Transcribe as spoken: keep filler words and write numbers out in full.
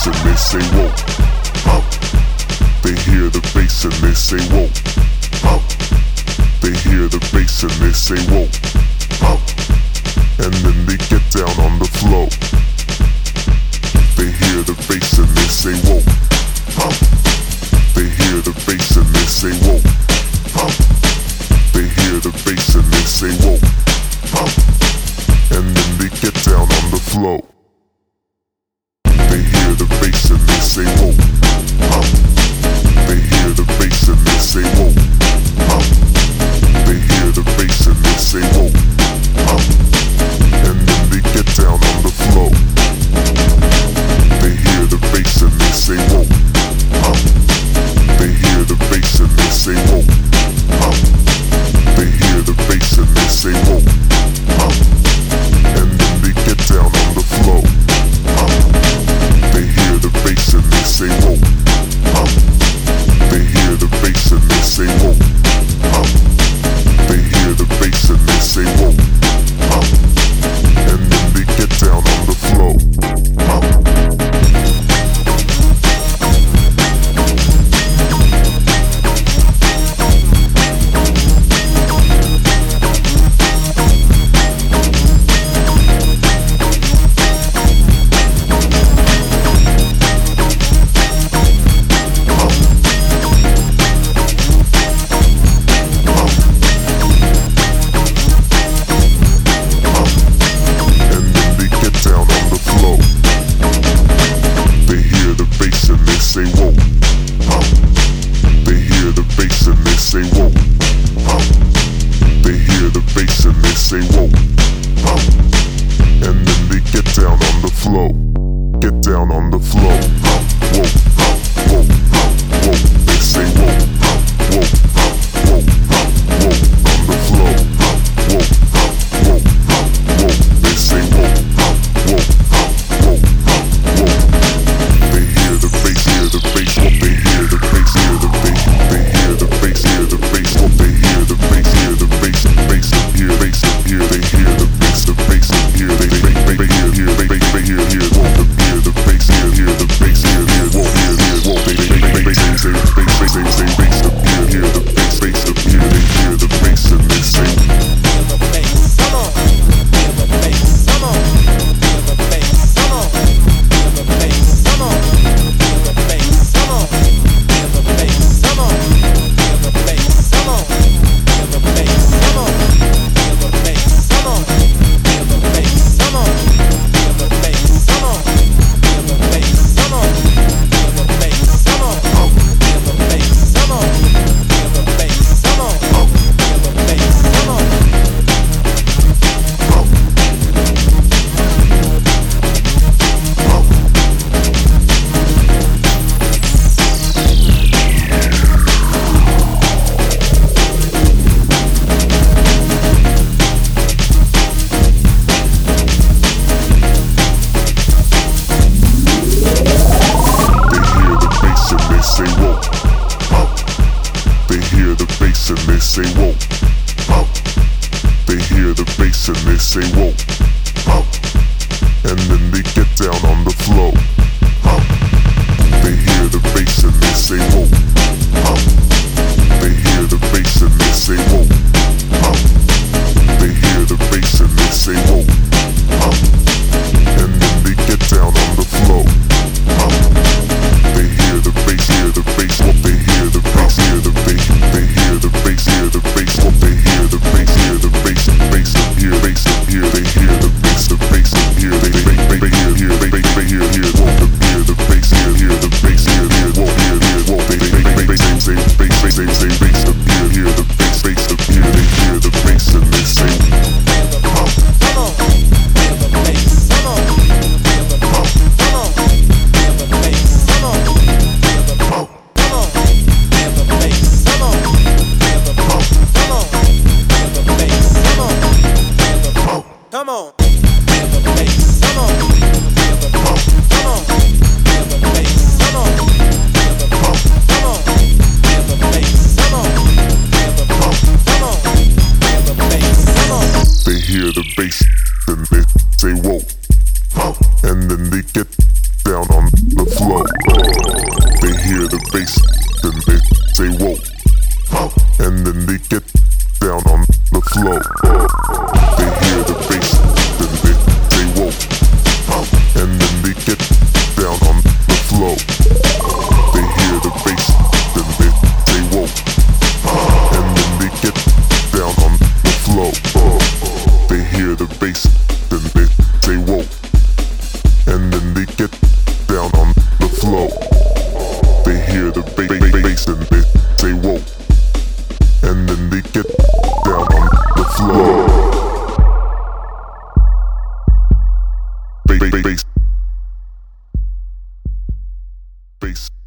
bass and they say whoa. Huh. They hear the bass and they say whoa. Huh. They hear the bass and they say whoa. Huh. And then they get down on the floor. They hear the bass and they say whoa. Huh. They hear the bass and they say whoa. Huh. They hear the bass and they say whoa. Huh. And then they get down on the floor. They hear the bass and they say whoa. Huh. They hear the bass and they say whoa. Huh. They hear the bass and they say whoa. Huh. And then they get down on the floor. They hear the bass and they say whoa. Huh. They hear the bass and they say whoa. Huh. They hear the bass and they say whoa. Huh. And then they get down on the floor. Huh. They hear the bass and they say whoa. Huh. They hear the bass and they say whoa. Huh. They hear the bass and they say whoa. Huh. And then they get down on the floor. Huh. Say whoa, huh. They hear the bass and they say whoa, huh. They hear the bass and they say whoa, huh. And then they get down on the floor, get down on the floor, huh. Whoa, huh. Whoa, huh. Whoa. They say whoa, huh. Whoa, huh. Whoa, huh. Whoa. On the floor, huh. Whoa, huh. Whoa, huh. Whoa. They say whoa, huh. Whoa, huh. Whoa, huh. Whoa. They hear the bass, hear the bass, what they hear the bass, hear the bass, they hear the bass, hear the bass, what they hear the bass, hear the bass, bass, hear bass, hear they hear the bass, the bass, hear they they they hear hear they they hear hear what the hear the bass, hear hear the bass, hear hear what hear hear what they they they they say say bass, bass, say say bass, hear hear the bass, bass, hear they hear the bass and they say hear the bass, come on, hear the bass, come on, hear the bass, come on, hear the bass, come on. Say whoa, huh. They hear the bass and they say whoa, huh. And then they get down on the floor, huh. They hear the bass and they say whoa, huh. They hear the bass and they say whoa, huh. They hear the bass and they say whoa, huh. And then they get down on the floor, huh. They hear the bass, hear the bass, what they hear the bass, hear the bass, they hear the bass, hear the bass, what they hear the bass, hear the bass, bass, hear bass, hear they hear bass.